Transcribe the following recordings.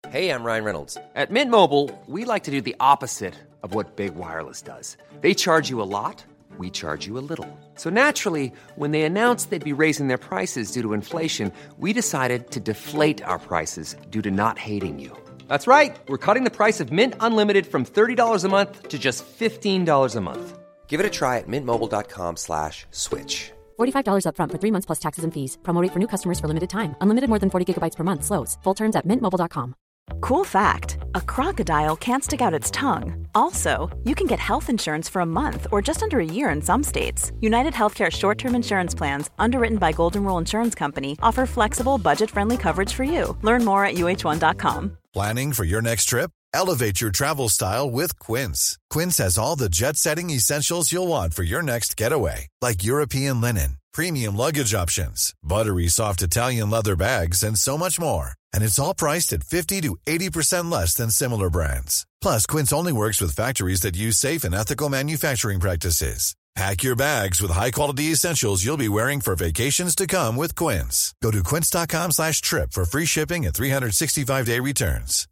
Hey, I'm Ryan Reynolds. At Mint Mobile, we like to do the opposite of what Big Wireless does. They charge you a lot, we charge you a little. So naturally, when they announced they'd be raising their prices due to inflation, we decided to deflate our prices due to not hating you. That's right. We're cutting the price of Mint Unlimited from $30 a month to just $15 a month. Give it a try at mintmobile.com/switch. $45 up front for 3 months plus taxes and fees. Promo rate for new customers for limited time. Unlimited more than 40 gigabytes per month. Slows full terms at mintmobile.com. Cool fact, a crocodile can't stick out its tongue. Also, you can get health insurance for a month or just under a year in some states. United Healthcare short-term insurance plans, underwritten by Golden Rule Insurance Company, offer flexible, budget-friendly coverage for you. Learn more at uh1.com. Planning for your next trip? Elevate your travel style with Quince. Quince has all the jet-setting essentials you'll want for your next getaway, like European linen, premium luggage options, buttery soft Italian leather bags, and so much more. And it's all priced at 50 to 80% less than similar brands. Plus, Quince only works with factories that use safe and ethical manufacturing practices. Pack your bags with high-quality essentials you'll be wearing for vacations to come with Quince. Go to quince.com/trip for free shipping and 365-day returns.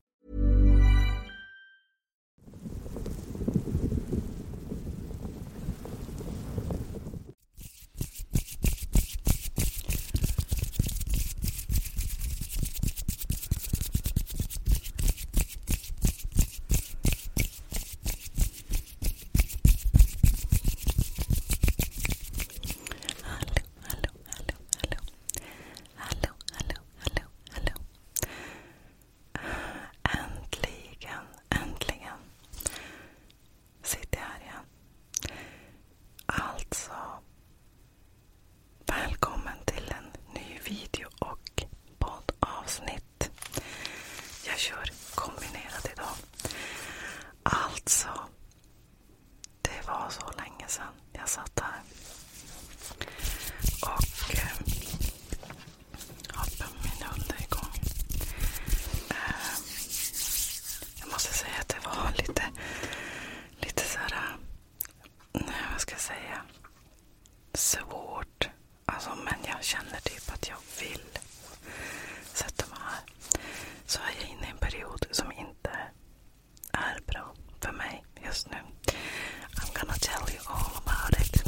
Svårt. Alltså, men jag känner typ att jag vill sätta mig här. Så är jag inne i en period som inte är bra för mig just nu. I'm gonna tell you all about it.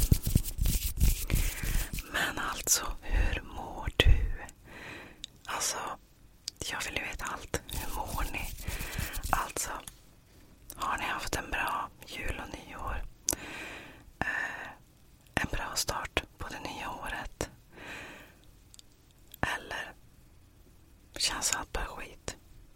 Men alltså, hur mår du? Alltså, jag vill ju veta allt. Hur mår ni? Alltså, har ni haft en bra jul och nyår? En bra start på det nya året? Eller känns allt bara skit?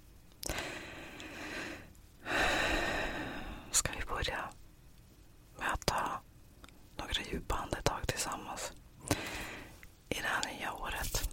Ska vi börja med att ta några djupa andetag tillsammans i det här nya året?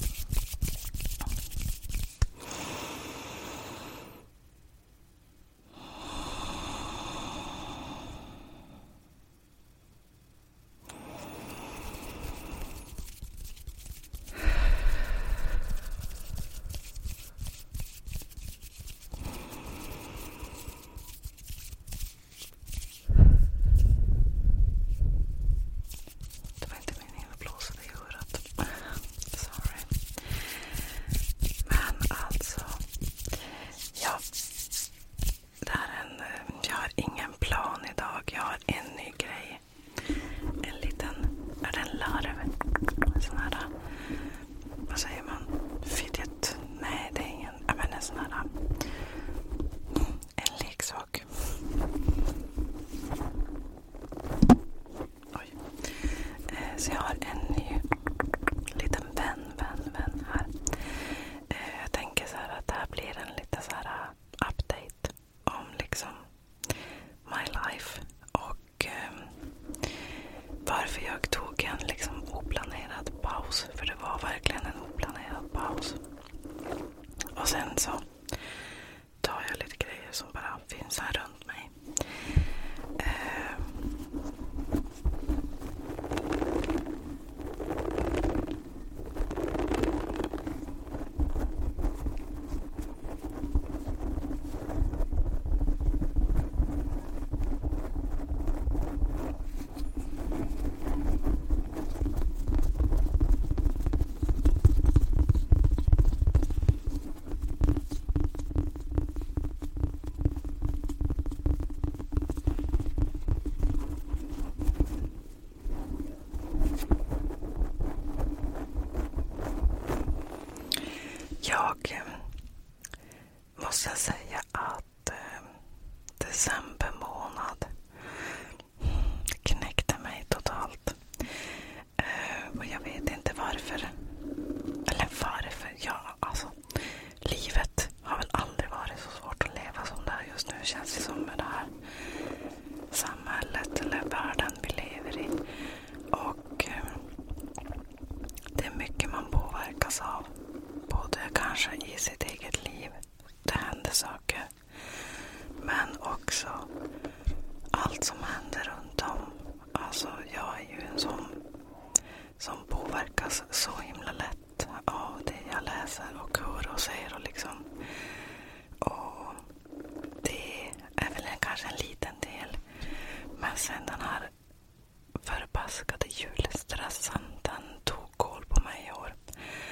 Så jag har en ny liten vän här. Jag tänker så här att det här blir en lite så här update om liksom my life. Och varför jag tog en liksom oplanerad paus. För det var verkligen en oplanerad paus. Och sen så tar jag lite grejer som bara finns här runt mig. måste säga att december månad knäckte mig totalt. Och jag vet inte varför. Eller varför. Ja, alltså. Livet har väl aldrig varit så svårt att leva som det är just nu. Känns det som med det här samhället eller världen vi lever i. Och det är mycket man påverkas av. Både kanske i sitt eget liv. Det händer saker. Men också allt som händer runt om. Alltså jag är ju en sån som påverkas så himla lätt av det jag läser och hör och ser och liksom. Och det är väl kanske en liten del. Men sen den här förbaskade julstressen, den tog koll på mig i år.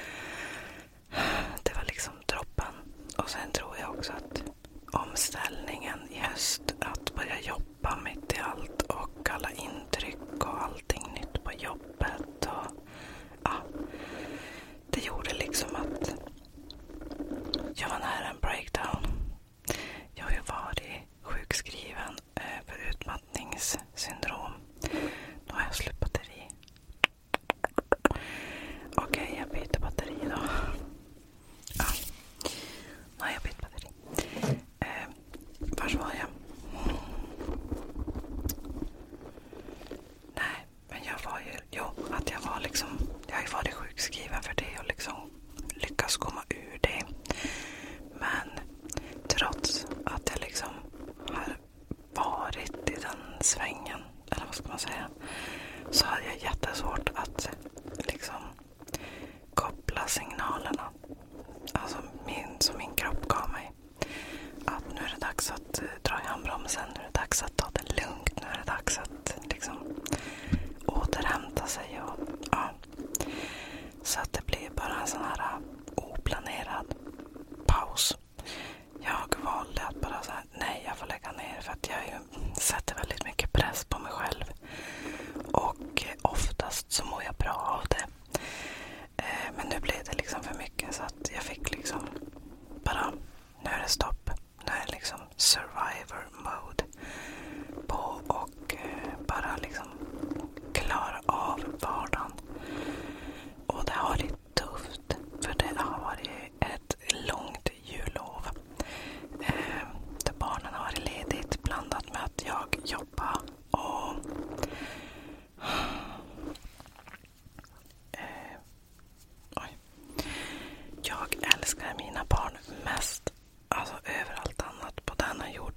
Det var liksom droppen. Och sen tror jag också att omställningen i höst, att börja jobba mitt i allt och alla intryck och allting nytt på jobbet och ja, det gjorde liksom att jag var nära en breakdown. Jag har ju varit sjukskriven för utmattningssyndrom. Nu har jag slut batteri. Okej, jag byter batteri då. Ja, nu har jag bytt batteri. Vars var jag? Nej, men jag var ju... Jo, att jag var liksom... Jag har ju varit sjukskriven för det och liksom lyckas komma ur det. Men trots att jag liksom har varit i den svängen, eller vad ska man säga, så hade jag jättesvårt att liksom koppla signalerna. Alltså som min kropp gav mig. Att nu är det dags att dra i handbromsen, nu är det dags att ta det lugnt, nu är det dags att liksom återhämta sig och ja. Så att det blir bara en sån här oplanerad paus. Jag valde att bara säga nej, jag får lägga ner för att jag ju sätter väldigt mycket press på mig själv. Och oftast så mår jag bra av det. Men nu blev det liksom för mycket så att jag fick liksom bara, nu är det stopp. Nu är det liksom survivor mode på och bara liksom klara av vardagen. Och det har varit tufft för det har varit ett långt jullov. Där barnen har varit ledigt blandat med att jag jobbar och jag älskar mina barn mest, alltså över allt annat på denna jord.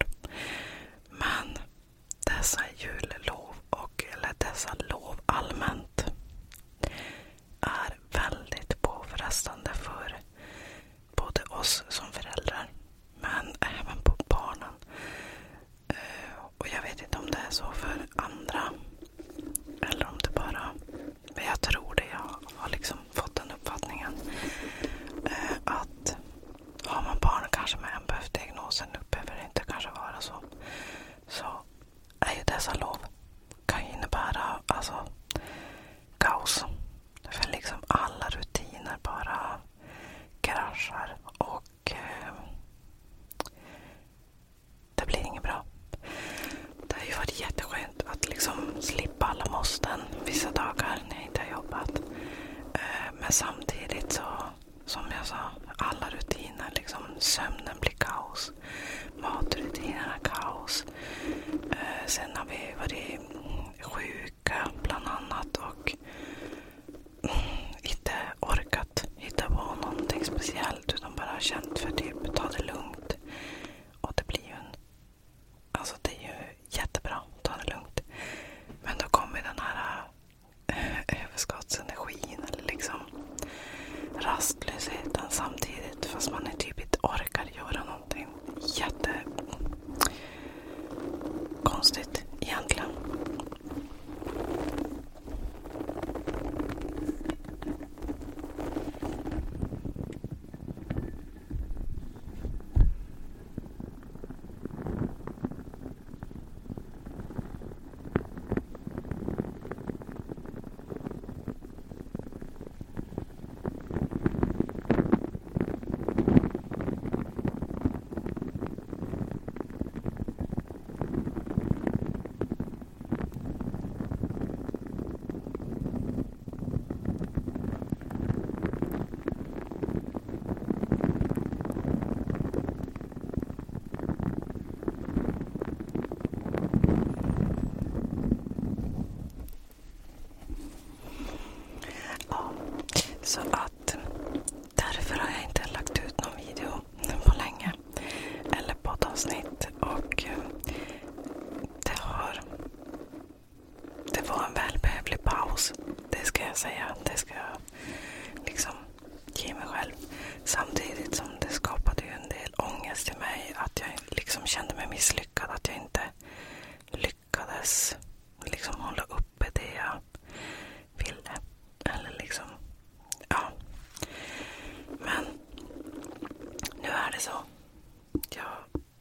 att jag liksom kände mig misslyckad. Att jag inte lyckades liksom hålla uppe det jag ville. Eller liksom, ja. Men nu är det så. Jag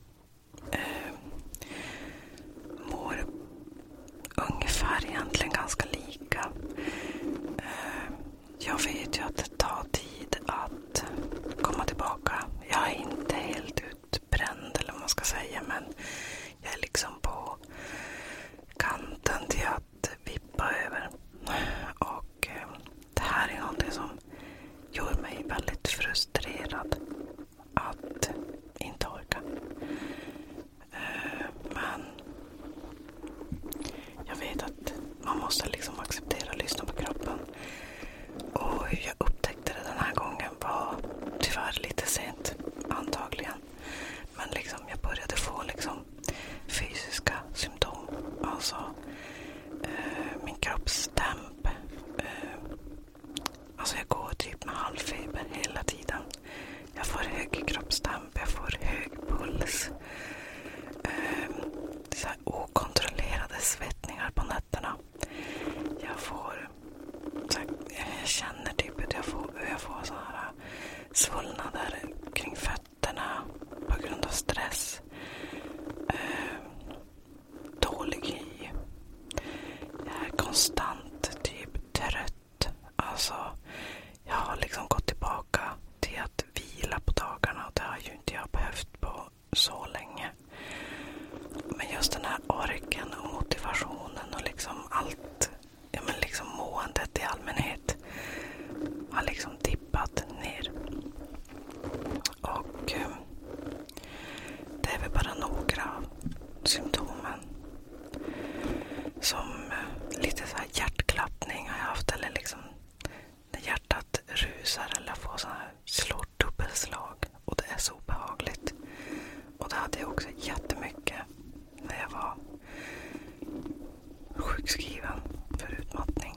mår ungefär egentligen ganska lika. Jag vet ju att det tar tid att komma tillbaka. Jag är inte helt utbränd eller vad man ska säga, men jag är liksom på kanten till att vippa över. Och det här är någonting som gör mig väldigt frustrerad att inte orka. Men jag vet att man måste liksom acceptera och lyssna på kroppen. Och jag upptäckte det den här gången var tyvärr lite sent, antagligen. Men liksom jag började få liksom fysiska symptom. Alltså min kroppstemp. Alltså jag går typ med halvfeber hela tiden. Jag får hög kroppstemp, jag får hög puls. Så här okontrollerade svettningar på nätterna. Jag känner typ att jag får så här svullnader kring fötterna på grund av stress. Dålig hy. Jag är konstant typ trött. Alltså, jag har liksom gått tillbaka till att vila på dagarna, och det har ju inte jag behövt på så länge. Men just den här orken och motivationen och liksom allt, ja men liksom måendet i allmänhet har liksom tippat ner. Och det är väl bara några av symptomen. Som lite så här hjärtklappning har jag haft, eller liksom när hjärtat rusar eller får så här slår dubbelslag, och det är så behagligt. Och det hade jag också jättemycket när jag var sjukskriven för utmattning.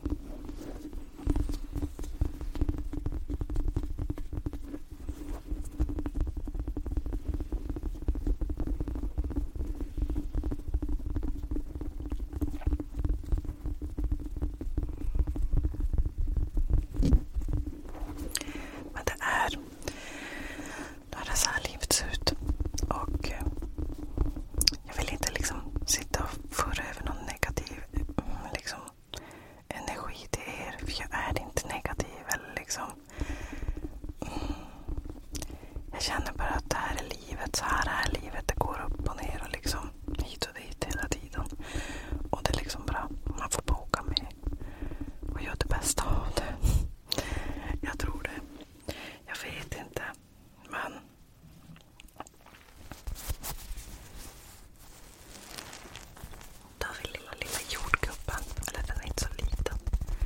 Men det är så här livet ser ut. Och jag vill inte liksom sitta och föra över någon negativ liksom energi till er, för jag är inte negativ eller liksom. Jag känner bara att det här är livet, så här är livet, det går upp och ner och liksom hit och dit hela tiden. Och det är liksom bra, man får boka med och göra det bästa av det. Jag tror det. Jag vet inte, men då har vi lilla jordgubben, eller den är inte så liten.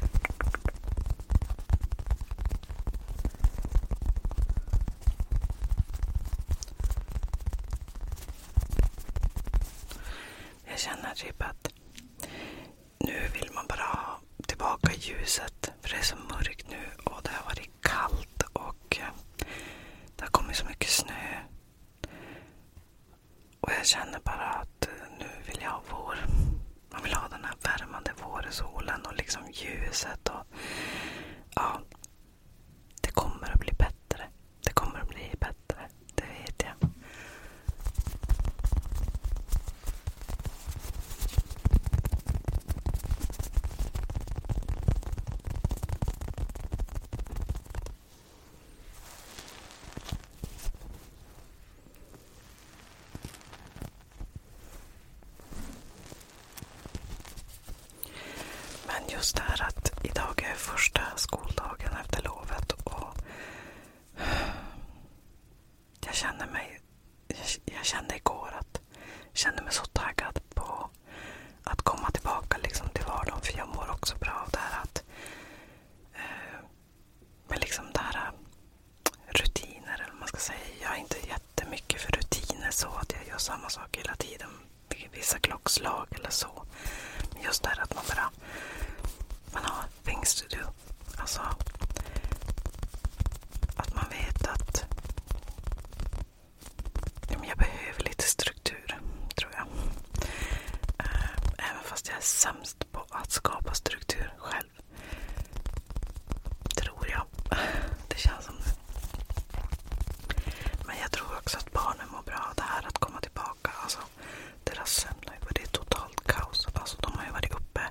Jag känner typ att nu vill man bara ha tillbaka ljuset, för det är så mörkt nu och det har varit kallt och det har kommit så mycket snö. Och jag känner bara att nu vill jag ha vår. Man vill ha den här värmande vårsolen och liksom ljuset. Och ja, det kommer att bli bättre. Det kommer att bli bättre. Det vet jag. Men just det här att idag är första skoldagen efter lovet och jag kände igår att jag kände mig så taggad på att komma tillbaka liksom till vardagen, för jag mår också bra av det här att med liksom det här rutiner, eller vad man ska säga. Jag är inte jättemycket för rutiner så att jag gör samma sak hela tiden vid vissa klockslag eller så. Men just det här att man har things to do. Alltså att man vet att jag behöver sämst på att skapa struktur själv. Tror jag. Det känns som det. Men jag tror också att barnen mår bra av det här att komma tillbaka. Alltså, deras sömn har ju varit totalt kaos. Alltså, de har ju varit uppe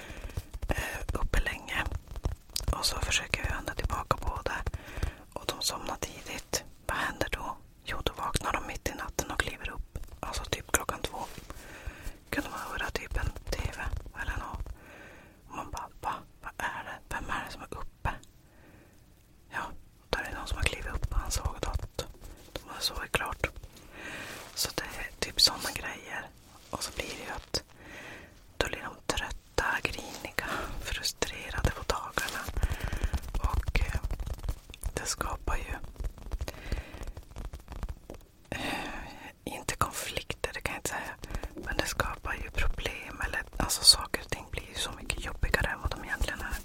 länge. Och så försöker jag vända tillbaka på det. Och de somnar tidigt. Vad händer då? Jo, då vaknar de mitt i natten och kliver upp. Alltså typ 2:00. Kunde man höra typ en tv eller något. Och man bara, vad är det? Vem är det som är uppe? Ja, då är det någon som har klivit upp och han såg att de har sovit klart. Så det är typ sådana grejer. Och så blir det ju att då blir de trötta, griniga, frustrerade på dagarna. Och det skapar ju inte konflikter, det kan jag inte säga. Men det skapar ju problem. Eller alltså saker och ting blir ju så mycket jobbigare än vad de egentligen är.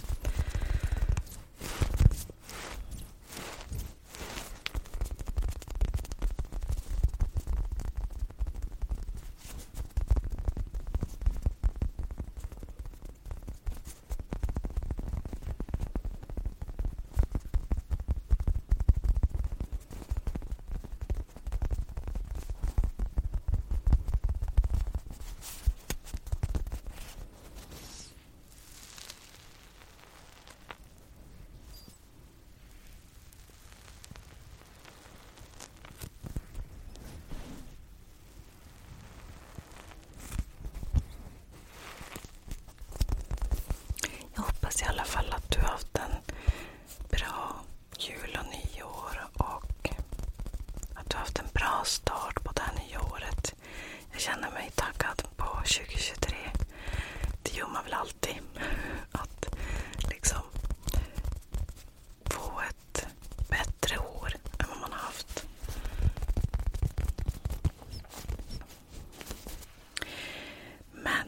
Jag hoppas i alla fall att du har haft en bra jul och nyår och att du har haft en bra start på det här nya året. Jag känner mig taggad på 2023. Det gör man väl alltid. Att liksom få ett bättre år än vad man har haft. Men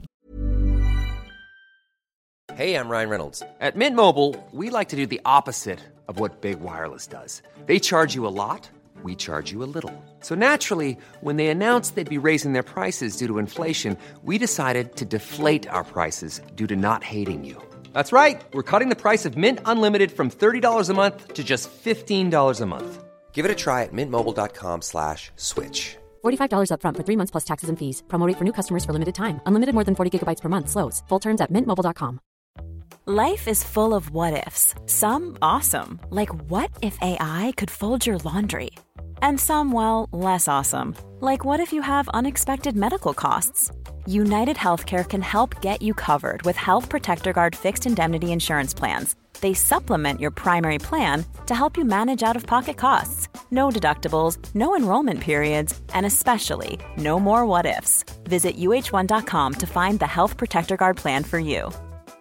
Hey, I'm Ryan Reynolds. At Mint Mobile, we like to do the opposite of what Big Wireless does. They charge you a lot, we charge you a little. So naturally, when they announced they'd be raising their prices due to inflation, we decided to deflate our prices due to not hating you. That's right. We're cutting the price of Mint Unlimited from $30 a month to just $15 a month. Give it a try at mintmobile.com/switch. $45 up front for 3 months plus taxes and fees. Promo rate for new customers for limited time. Unlimited more than 40 gigabytes per month. Slows full terms at mintmobile.com. Life is full of what-ifs. Some awesome, like what if AI could fold your laundry? And some, well, less awesome, like what if you have unexpected medical costs? United Healthcare can help get you covered with Health Protector Guard fixed indemnity insurance plans. They supplement your primary plan to help you manage out-of-pocket costs. No deductibles, no enrollment periods, and especially no more what-ifs. Visit uh1.com to find the Health Protector Guard plan for you.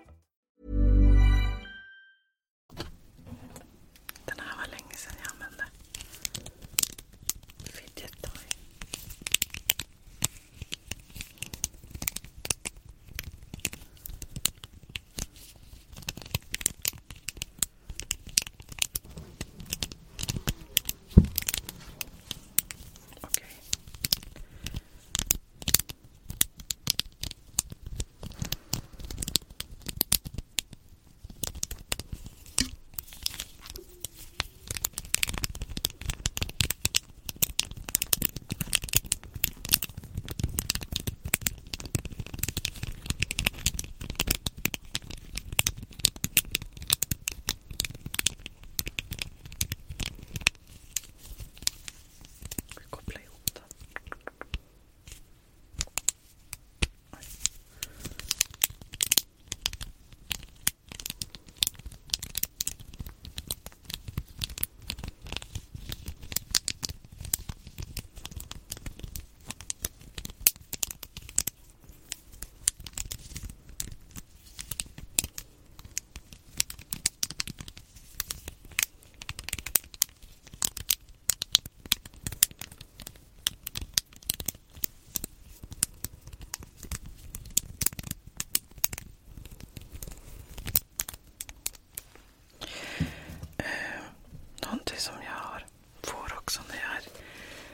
den här var länge sedan jag använde fidget toy.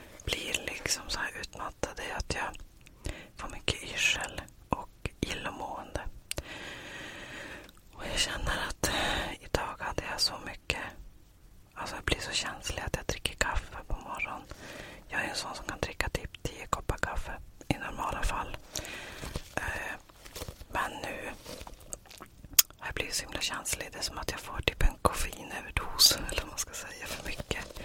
Utmattad är att jag får mycket yrsel och illamående. en sån som kan dricka typ 10 koppar kaffe i normala fall. Men nu har jag blivit så himla känslig. Det är som att jag får typ en koffeinöverdos, eller vad man ska säga, för mycket.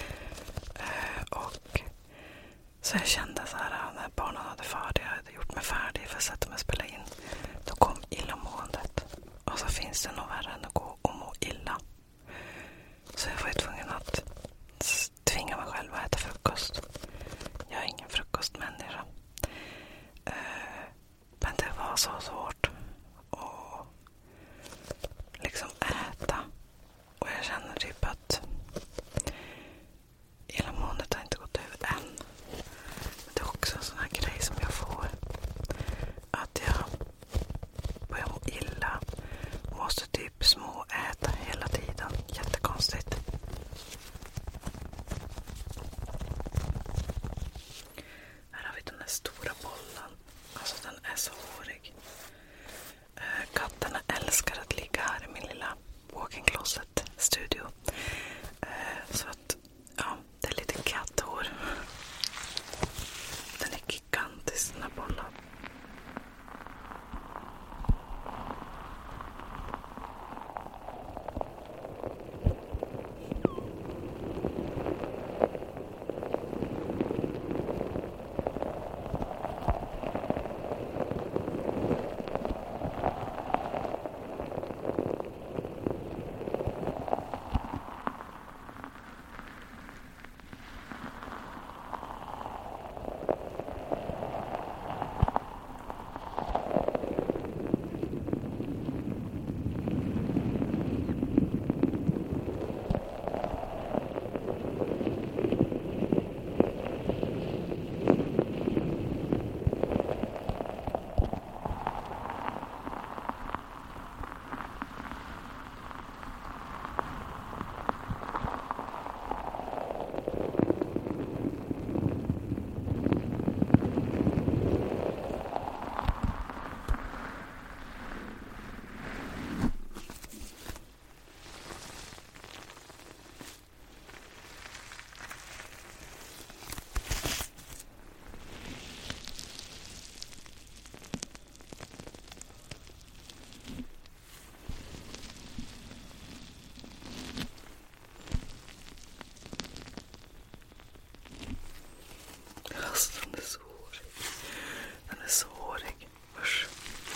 Och så jag kände så här, när barnen jag hade gjort mig färdig för att sätta mig och spela in, då kom illamåendet. Och så finns det nog värre än att gå och må illa. Så jag var ju tvungen att tvinga mig själv att äta frukost. Jag är ingen frukostmänniska. Men det var så svårt att liksom äta. Och jag känner typ att illamåendet har inte gått över än. Men det är också en sån här grej som jag får. Att jag börjar må illa. Måste typ småäta hela tiden. Jättekonstigt. Här har vi den här stora bollen. Alltså den är så hårig. Katterna älskar att ligga här i min lilla walk-in closet studio. Så att ja, det är lite katthår. Den är gigantisk, den här bollen. Den är så hårig. Usch.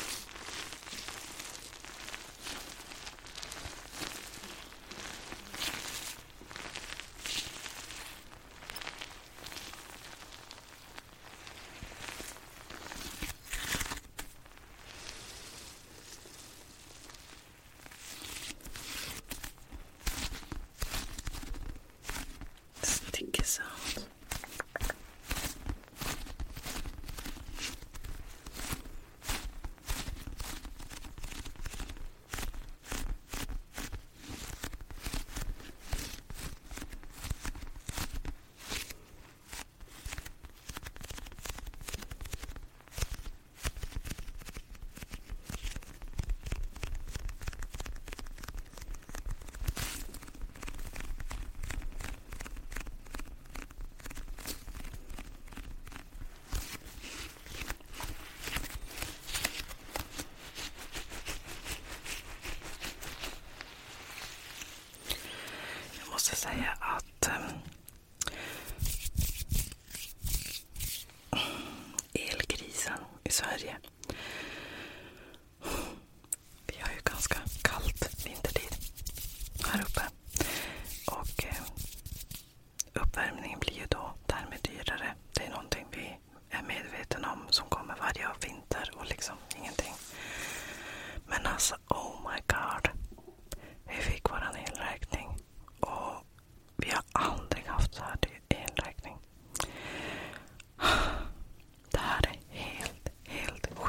Sticky sound. Jag måste säga att elkrisen i Sverige. Vi har ju ganska kallt vintertid här uppe. Och uppvärmningen blir ju då därmed dyrare. Det är någonting vi är medvetna om som kommer varje vinter och liksom ingenting. Men alltså, oh my god. Vi fick våran elräkning och vi har aldrig haft så här dyr elräkning. Det här är helt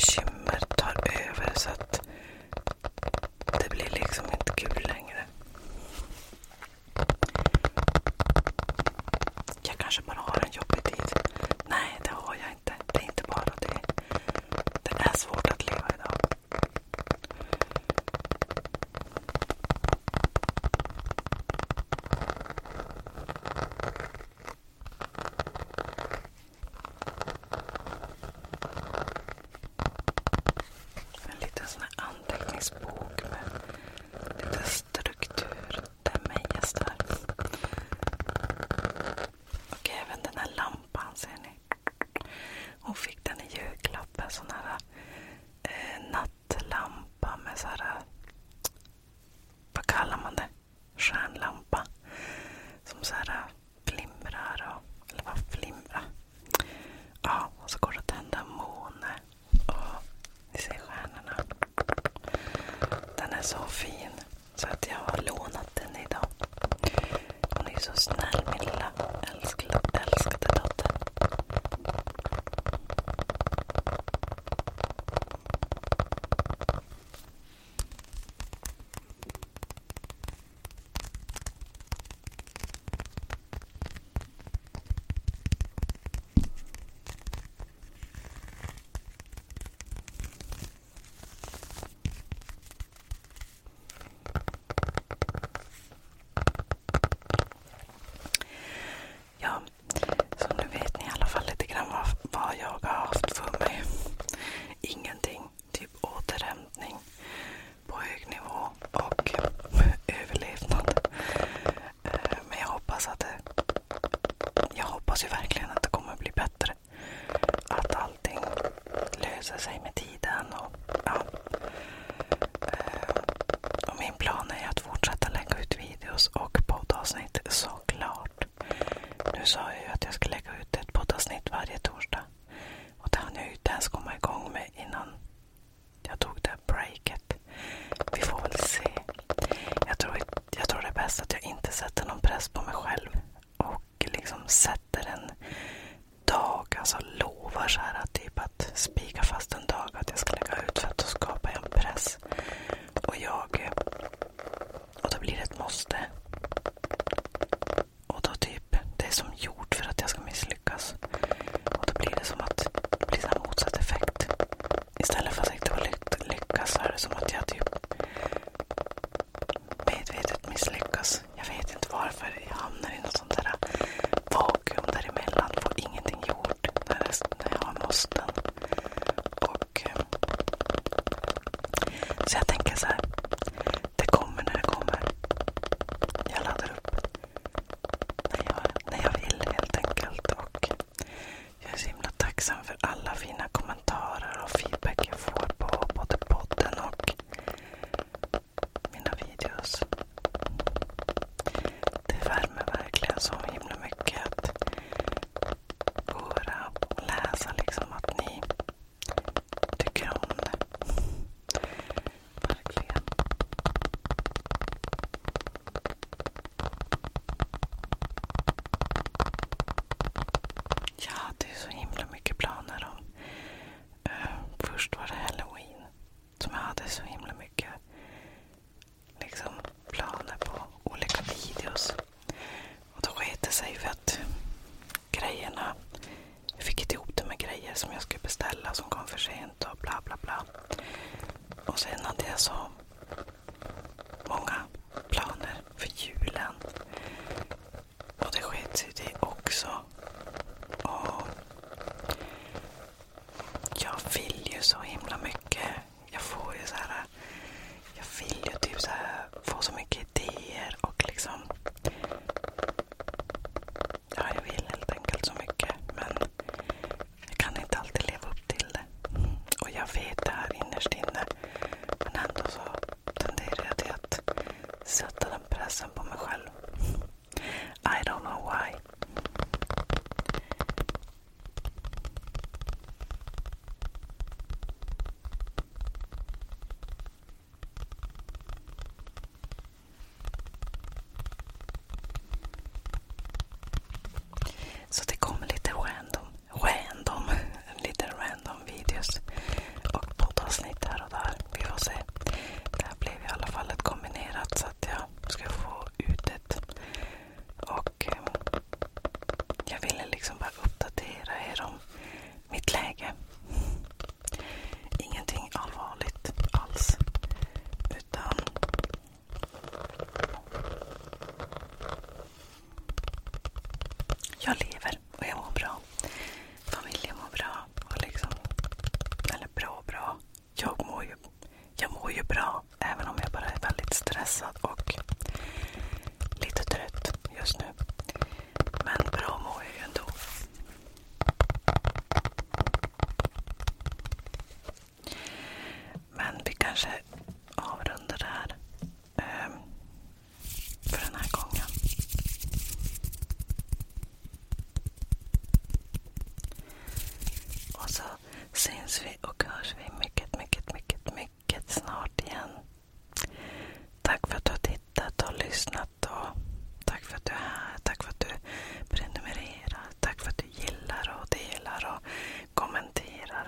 bekymmer tar över så att det blir liksom inte kul längre. Jag kanske bara har en jobbig tid. Nej, det har jag inte. Det är inte bara det. Det är svårt att leva idag. En liten sån här anteckningsbok med lite struktur. Det är Mejas där. Och även den här lampan, ser ni. Hon fick den i julklapp. En sån här nattlampa med så här, vad kallar man det? Stjärnlampa. Som så här flimrar och, eller vad flimrar? Ja, och så går det att tända en måne. Och ni ser stjärnorna. Den är så fin. Så att jag har lånat den idag. Hon är så snäll, min lilla älskade dotter. Ja, så nu vet ni i alla fall lite grann vad jag har haft för mig. Ingenting, typ återhämtning på hög nivå och överlevnad. Men jag hoppas ju verkligen att det kommer bli bättre. Att allting löser sig med tiden och ja. Och min plan är att fortsätta lägga ut videos och poddavsnitt, såklart. Nu sa jag ju att jag skulle lägga ut ett poddavsnitt varje torsdag. Och det hann jag ju inte ens komma igång med innan jag tog det breaket. Vi får väl se. Jag tror det är bäst att jag inte sätter någon press på mig själv. Och liksom sätter en dag, alltså lovar så här att typ att spika fast en dag att jag ska lägga ut, för att då skapar jag en press. Och då blir det ett måste. Och då typ, det är som gjort för att jag ska misslyckas. Och då blir det som att det blir en motsatt effekt. Istället för att jag lyckas så är det som att jag typ medvetet misslyckas. Jag vet inte varför jag hamnar i något sånt där vakuum däremellan. Får ingenting gjort när jag har måsten. Och så jag tänker så här. Det kommer när det kommer. Jag laddar upp när jag vill, helt enkelt. Och jag är så himla tacksam för alla fina kommentarer och feedback jag får på både podden och mina videos. Det värmer verkligen så himla mycket att höra och läsa liksom att ni tycker om det. Verkligen. Jag hade ju så himla mycket planer om. Först var det Halloween som jag hade så himla mycket liksom planer på olika videos. Och då sket det sig för att grejerna, jag fick inte ihop det med grejer som jag skulle beställa som kom för sent och bla bla bla. Och sen hade jag så många planer för julen. Och det sket sig det också. Och jag vill ju så himla mycket. Jag får ju så här, jag vill ju typ så här få så mycket idéer och liksom, ja, jag vill helt enkelt så mycket, men jag kan inte alltid leva upp till det. Och jag vet det här innerst inne, men ändå så tenderar jag till att sätta den pressen på mig själv. I don't know why. Så det kommer lite random videos. mår ju bra, även om jag bara är väldigt stressad och lite trött just nu. Men bra mår jag ju ändå. Men vi kanske avrundar det här för den här gången. Och så syns vi och hörs vi mycket snart igen. Tack för att du har tittat och lyssnat, och tack för att du är här. Tack för att du prenumererar. Tack för att du gillar och delar och kommenterar.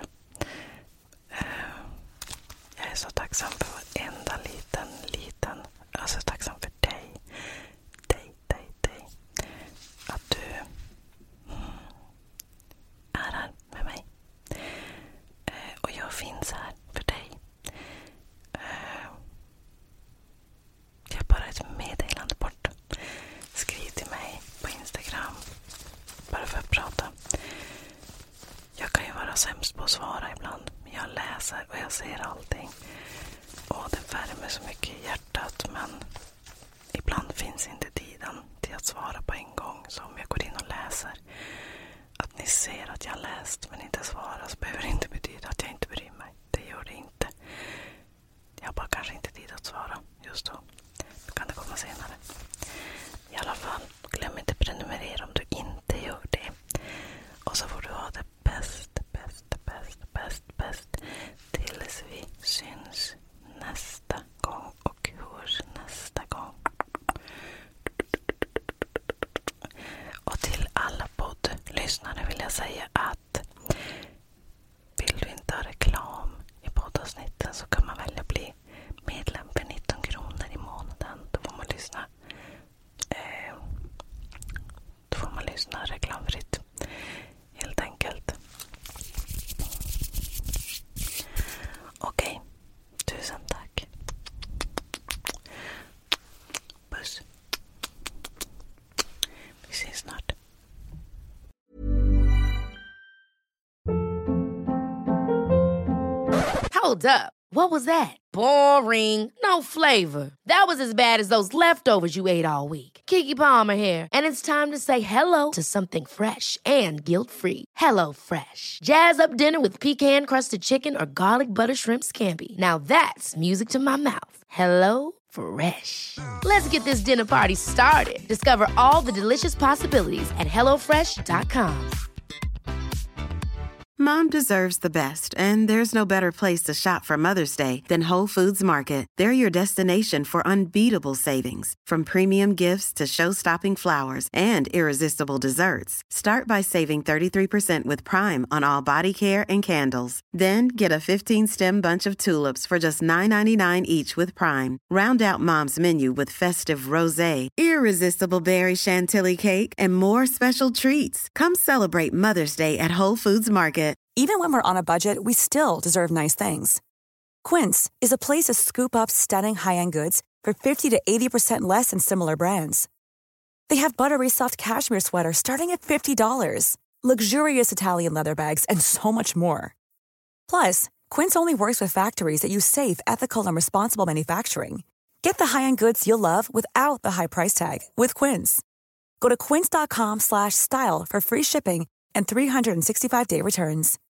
Jag är så tacksam för varenda liten, alltså tacksam för dig. Att du är här med mig. Och jag finns här för dig. Jag är bara ett meddelande bort. Skriv till mig på Instagram. Bara för att prata. Jag kan ju vara sämst på att svara ibland. Men jag läser och jag ser allting. Och det värmer så mycket i hjärtat. Men ibland finns inte tiden till att svara på en gång. Så om jag går in och läser, att ni ser att jag läst men inte svarar, så behöver det inte betyda att jag inte bryr mig. Det gör det inte. Jag har bara kanske inte tid att svara just då. Då kan det komma senare. I alla fall, glöm inte prenumerera om du inte gör det. Och så får du ha det bäst. Tills vi syns nästa gång och hörs nästa gång. Och till alla poddlyssnare vill jag säga att vill du inte ha reklam i poddavsnitten, så kan man välja att bli medlem för 19 kronor i månaden. Då får man lyssna reklamfritt, helt enkelt. Okej, tusen tack. Puss. Vi ses snart. Hold up. What was that? Boring. No flavor. That was as bad as those leftovers you ate all week. Keke Palmer here, and it's time to say hello to something fresh and guilt-free. Hello Fresh. Jazz up dinner with pecan-crusted chicken or garlic butter shrimp scampi. Now that's music to my mouth. Hello Fresh. Let's get this dinner party started. Discover all the delicious possibilities at hellofresh.com. Mom deserves the best, and there's no better place to shop for Mother's Day than Whole Foods Market. They're your destination for unbeatable savings, from premium gifts to show-stopping flowers and irresistible desserts. Start by saving 33% with Prime on all body care and candles. Then get a 15-stem bunch of tulips for just $9.99 each with Prime. Round out Mom's menu with festive rosé, irresistible berry chantilly cake, and more special treats. Come celebrate Mother's Day at Whole Foods Market. Even when we're on a budget, we still deserve nice things. Quince is a place to scoop up stunning high-end goods for 50 to 80% less than similar brands. They have buttery soft cashmere sweaters starting at $50, luxurious Italian leather bags, and so much more. Plus, Quince only works with factories that use safe, ethical, and responsible manufacturing. Get the high-end goods you'll love without the high price tag with Quince. Go to quince.com/style for free shipping and 365-day returns.